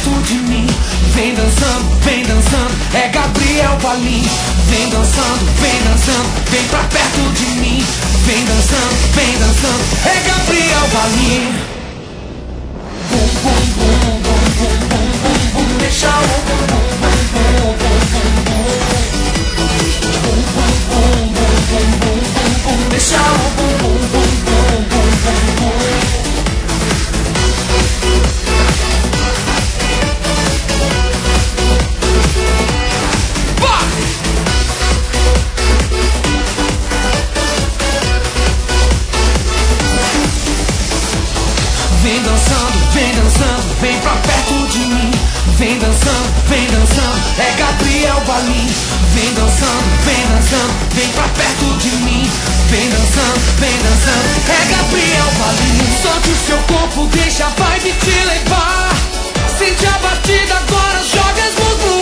perto de mim. Vem dançando, é Gabriel Valim. Vem dançando, vem pra perto de mim. Vem dançando, é Gabriel Valim. Bum, bum, bum, bum, bum, bum, bum, bum, deixa o bum, bum, bum, bum, bum, bum, bum. Bum, bum, bum, bum, bum, bum, bum, bum, deixa o bum, bum, bum, bum, bum, bum, bum. Vem dançando, vem pra perto de mim. Vem dançando, é Gabriel Valim. Vem dançando, vem pra perto de mim. Vem dançando, é Gabriel Valim. Solte o seu corpo, deixa a vibe te levar. Sente a batida, agora joga as mãos no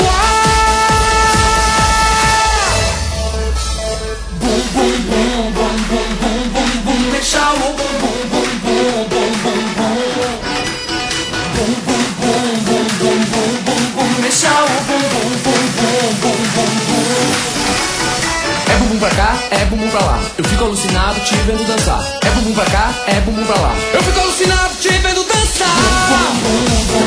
ar. Bum, bum, bum, bum, bum, bum, bum, bum, deixa o bum, bum, bum, bum, bum, bum, bum. Bum, bum, bum, bum, bum, bum, bum, bum, deixa o bum, bum, bum, bum, bum, bum, bum. É bumbum pra cá, é bumbum pra lá. Eu fico alucinado te vendo dançar. É bumbum pra cá, é bumbum pra lá. Eu fico alucinado te vendo dançar. Bum, bum, bum, bum.